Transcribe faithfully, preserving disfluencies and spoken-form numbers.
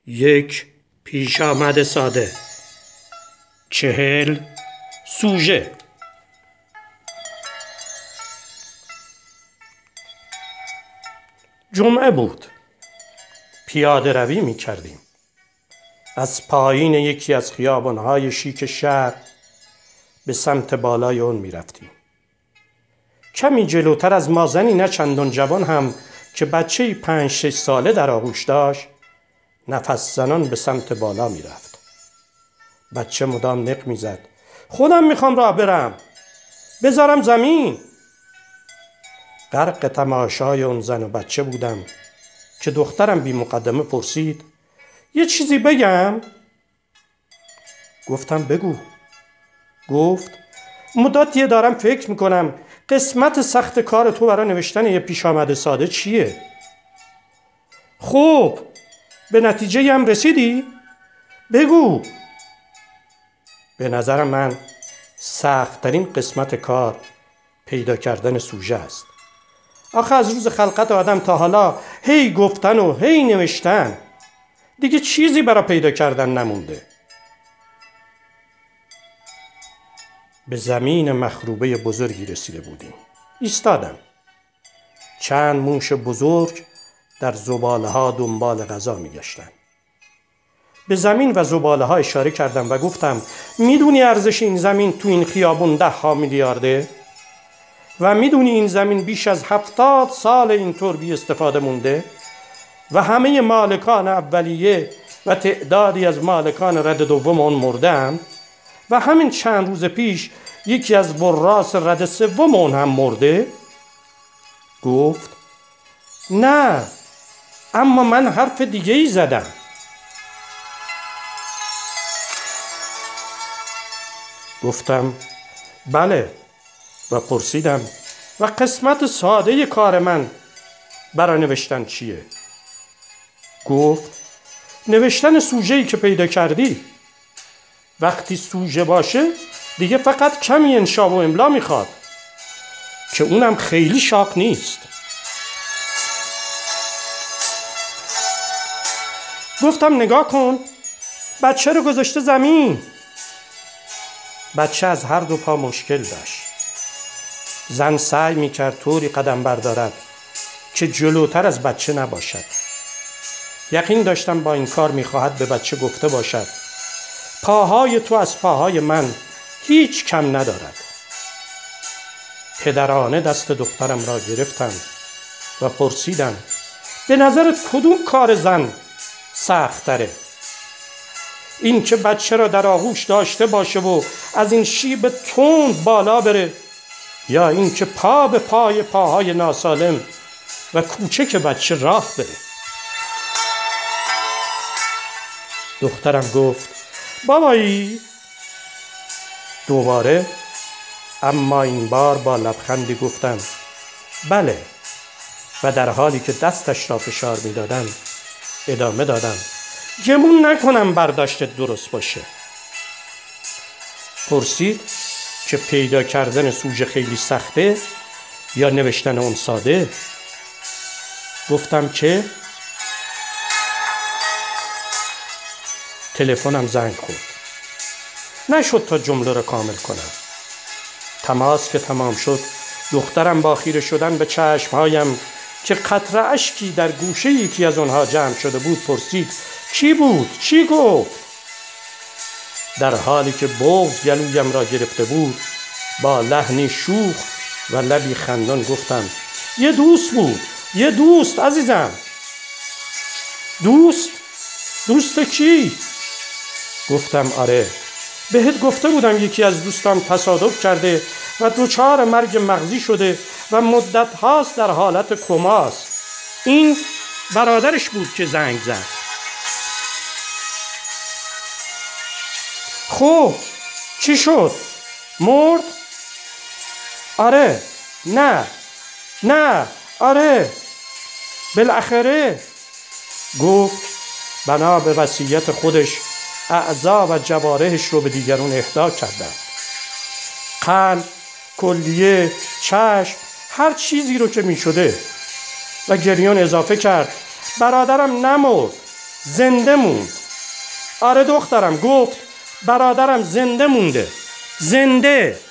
یک پیش آمد ساده. چهل سوژه. جمعه بود. پیاده روی می کردیم. از پایین یکی از خیابان‌های شیک شهر به سمت بالای اون می رفتیم. کمی جلوتر از ما زنی نه چندان جوان هم که بچه‌ای پنج شش ساله در آغوش داشت نفس زنان به سمت بالا می رفت. بچه مدام نق می زد. خودم می خوام راه برم. بذارم زمین. غرق تماشای اون زن و بچه بودم که دخترم بی مقدمه پرسید یه چیزی بگم؟ گفتم بگو. گفت مدتیه دارم فکر میکنم قسمت سخت کار تو برای نوشتن یه پیش آمده ساده چیه؟ خب به نتیجه هم رسیدی؟ بگو. به نظر من سخت‌ترین قسمت کار پیدا کردن سوژه است. آخه از روز خلقت آدم تا حالا هی گفتن و هی نوشتن، دیگه چیزی برای پیدا کردن نمونده. به زمین مخروبه بزرگی رسیده بودیم. ایستادم. چند موش بزرگ در زباله ها دنبال غذا می گشتن. به زمین و زباله ها اشاره کردم و گفتم میدونی ارزش این زمین تو این خیابون ده ها میلیارده؟ و میدونی این زمین بیش از هفتاد سال اینطور بی استفاده مونده و همه مالکان اولیه و تعدادی از مالکان رد دوم اون مردن و همین چند روز پیش یکی از براس رد سوم اون هم مرده؟ گفت نه، اما من حرف دیگه ای زدم. گفتم بله و پرسیدم و قسمت ساده کار من برای نوشتن چیه؟ گفت نوشتن سوژه‌ای که پیدا کردی. وقتی سوژه باشه دیگه فقط کمی انشا و املا میخواد که اونم خیلی شاق نیست. گفتم نگاه کن، بچه رو گذاشته زمین. بچه از هر دو پا مشکل داشت. زن سعی میکرد طوری قدم بردارد که جلوتر از بچه نباشد. یقین داشتم با این کار میخواهد به بچه گفته باشد پاهای تو از پاهای من هیچ کم ندارد. پدرانه دست دخترم را گرفتم و پرسیدم به نظرت کدوم کار زن سخت تره؟ این که بچه را در آغوش داشته باشه و از این شیب تند بالا بره، یا این که پا به پای پاهای ناسالم و کوچک بچه راه بره؟ دخترم گفت بابایی. دوباره اما این بار با لبخندی گفتم بله و در حالی که دستش را فشار می دادم ادامه دادم گمون نکنم برداشتت درست باشه. پرسید که پیدا کردن سوژه خیلی سخته یا نوشتن اون ساده؟ گفتم که تلفنم زنگ خورد. نشد تا جمله را کامل کنم. تماس که تمام شد دخترم با خیره شدن به چشمهایم که قطره اشکی در گوشه یکی از اونها جمع شده بود پرسید چی بود؟ چی گفت؟ در حالی که بغض گلویم را گرفته بود با لحنی شوخ و لبی خندان گفتم یه دوست بود. یه دوست عزیزم. دوست؟ دوست کی؟ گفتم آره، بهت گفته بودم یکی از دوستام تصادف کرده و دچار مرگ مغزی شده و مدت هاست در حالت کماست. این برادرش بود که زنگ زد. خب چی شد؟ مرد؟ آره. نه نه آره بالاخره. گفت بنا به وصیت خودش اعضا و جوارحش رو به دیگران اهدا کردن. قلب، کلیه، چشم، هر چیزی رو که می شده. و گریان اضافه کرد برادرم نمرد، زنده موند. آره دخترم، گفت برادرم زنده مونده. زنده.